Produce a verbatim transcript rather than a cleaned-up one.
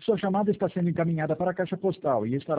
Sua chamada está sendo encaminhada para a caixa postal e estará